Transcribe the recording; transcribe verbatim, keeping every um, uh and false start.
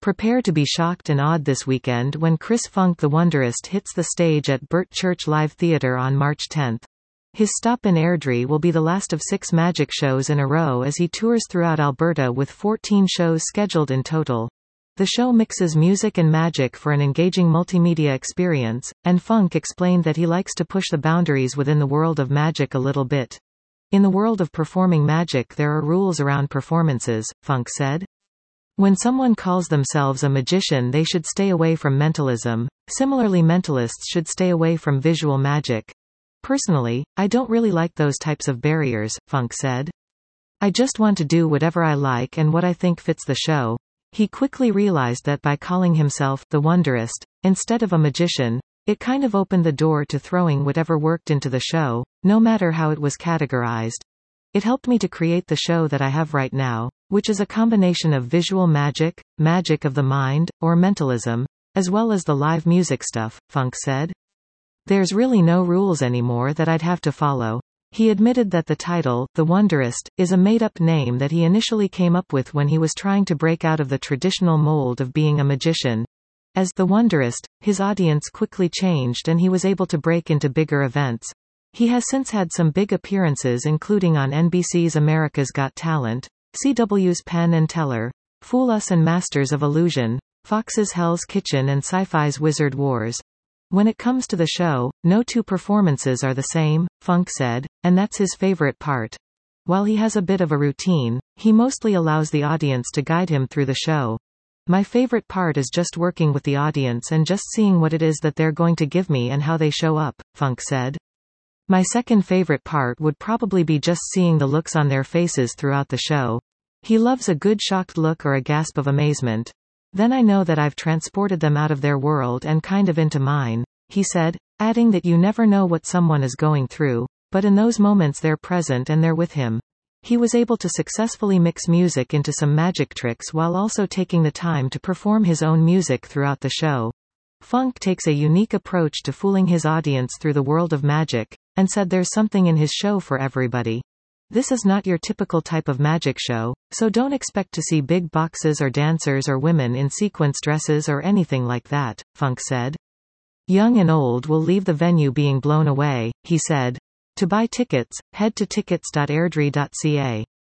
Prepare to be shocked and awed this weekend when Chris Funk the Wonderist hits the stage at Burt Church Live Theatre on March tenth. His stop in Airdrie will be the last of six magic shows in a row as he tours throughout Alberta with fourteen shows scheduled in total. The show mixes music and magic for an engaging multimedia experience, and Funk explained that he likes to push the boundaries within the world of magic a little bit. In the world of performing magic there are rules around performances, Funk said. When someone calls themselves a magician they should stay away from mentalism. Similarly, mentalists should stay away from visual magic. Personally, I don't really like those types of barriers, Funk said. I just want to do whatever I like and what I think fits the show. He quickly realized that by calling himself the Wonderist, instead of a magician, it kind of opened the door to throwing whatever worked into the show, no matter how it was categorized. It helped me to create the show that I have right now, which is a combination of visual magic, magic of the mind, or mentalism, as well as the live music stuff, Funk said. There's really no rules anymore that I'd have to follow. He admitted that the title, The Wonderist, is a made-up name that he initially came up with when he was trying to break out of the traditional mold of being a magician. As The Wonderist, his audience quickly changed and he was able to break into bigger events. He has since had some big appearances including on N B C's America's Got Talent, C W's Penn and Teller, Fool Us and Masters of Illusion, Fox's Hell's Kitchen and Sci-Fi's Wizard Wars. When it comes to the show, no two performances are the same, Funk said, and that's his favorite part. While he has a bit of a routine, he mostly allows the audience to guide him through the show. My favorite part is just working with the audience and just seeing what it is that they're going to give me and how they show up, Funk said. My second favorite part would probably be just seeing the looks on their faces throughout the show. He loves a good shocked look or a gasp of amazement. Then I know that I've transported them out of their world and kind of into mine, he said, adding that you never know what someone is going through, but in those moments they're present and they're with him. He was able to successfully mix music into some magic tricks while also taking the time to perform his own music throughout the show. Funk takes a unique approach to fooling his audience through the world of magic, and said there's something in his show for everybody. This is not your typical type of magic show, so don't expect to see big boxes or dancers or women in sequence dresses or anything like that, Funk said. Young and old will leave the venue being blown away, he said. To buy tickets, head to tickets dot airdrie dot c a.